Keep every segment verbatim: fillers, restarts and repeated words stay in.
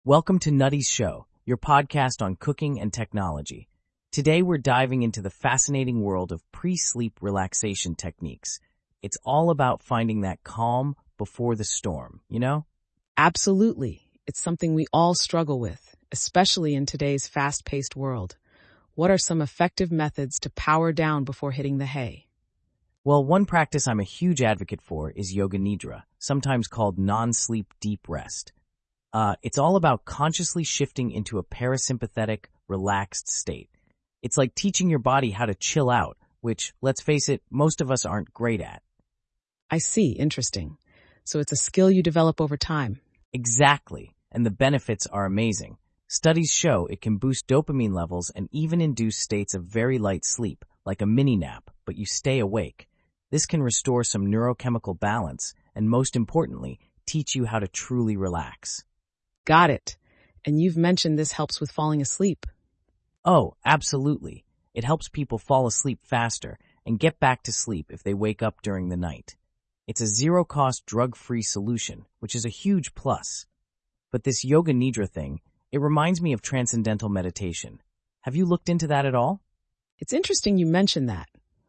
Welcome to Nutty's Show, your podcast on cooking and technology. Today we're diving into the fascinating world of pre-sleep relaxation techniques. It's all about finding that calm before the storm, you know? Absolutely. It's something we all struggle with, especially in today's fast-paced world. What are some effective methods to power down before hitting the hay? Well, one practice I'm a huge advocate for is Yoga Nidra, sometimes called non-sleep deep rest. Uh, it's all about consciously shifting into a parasympathetic, relaxed state. It's like teaching your body how to chill out, which, let's face it, most of us aren't great at. I see. Interesting. So it's a skill you develop over time. Exactly, and the benefits are amazing. Studies show it can boost dopamine levels and even induce states of very light sleep, like a mini nap, but you stay awake. This can restore some neurochemical balance and, most importantly, teach you how to truly relax. Got it. And you've mentioned this helps with falling asleep. Oh, absolutely. It helps people fall asleep faster and get back to sleep if they wake up during the night. It's a zero-cost, drug-free solution, which is a huge plus. But this Yoga Nidra thing, it reminds me of transcendental meditation. Have you looked into that at all? It's interesting you mention that.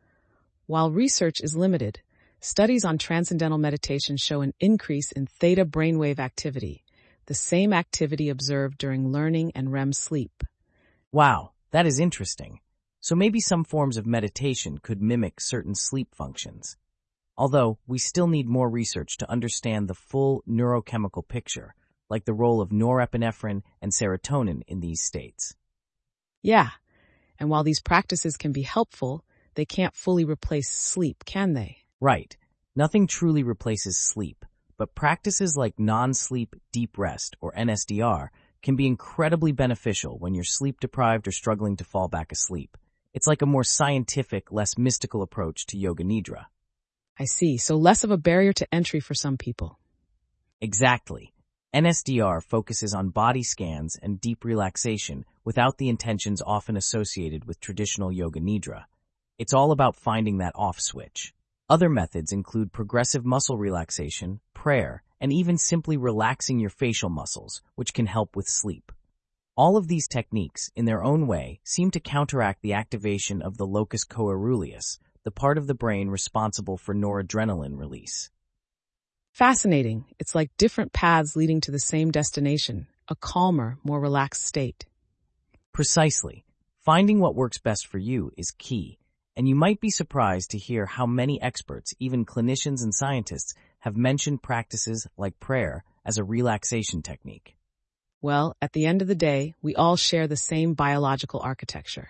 While research is limited, studies on transcendental meditation show an increase in theta brainwave activity, the same activity observed during learning and R E M sleep. Wow, that is interesting. So maybe some forms of meditation could mimic certain sleep functions. Although, we still need more research to understand the full neurochemical picture, like the role of norepinephrine and serotonin in these states. Yeah, and while these practices can be helpful, they can't fully replace sleep, can they? Right. Nothing truly replaces sleep, but practices like non-sleep deep rest, or N S D R, can be incredibly beneficial when you're sleep-deprived or struggling to fall back asleep. It's like a more scientific, less mystical approach to Yoga Nidra. I see, so less of a barrier to entry for some people. Exactly. N S D R focuses on body scans and deep relaxation without the intentions often associated with traditional Yoga Nidra. It's all about finding that off switch. Other methods include progressive muscle relaxation, prayer, and even simply relaxing your facial muscles, which can help with sleep. All of these techniques, in their own way, seem to counteract the activation of the locus coeruleus, the part of the brain responsible for noradrenaline release. Fascinating. It's like different paths leading to the same destination, a calmer, more relaxed state. Precisely. Finding what works best for you is key. And you might be surprised to hear how many experts, even clinicians and scientists, have mentioned practices like prayer as a relaxation technique. Well, at the end of the day, we all share the same biological architecture.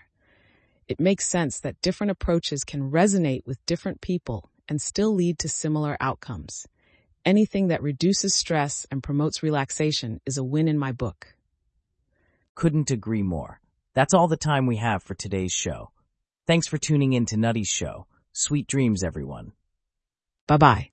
It makes sense that different approaches can resonate with different people and still lead to similar outcomes. Anything that reduces stress and promotes relaxation is a win in my book. Couldn't agree more. That's all the time we have for today's show. Thanks for tuning in to Nutty's Show. Sweet dreams, everyone. Bye-bye.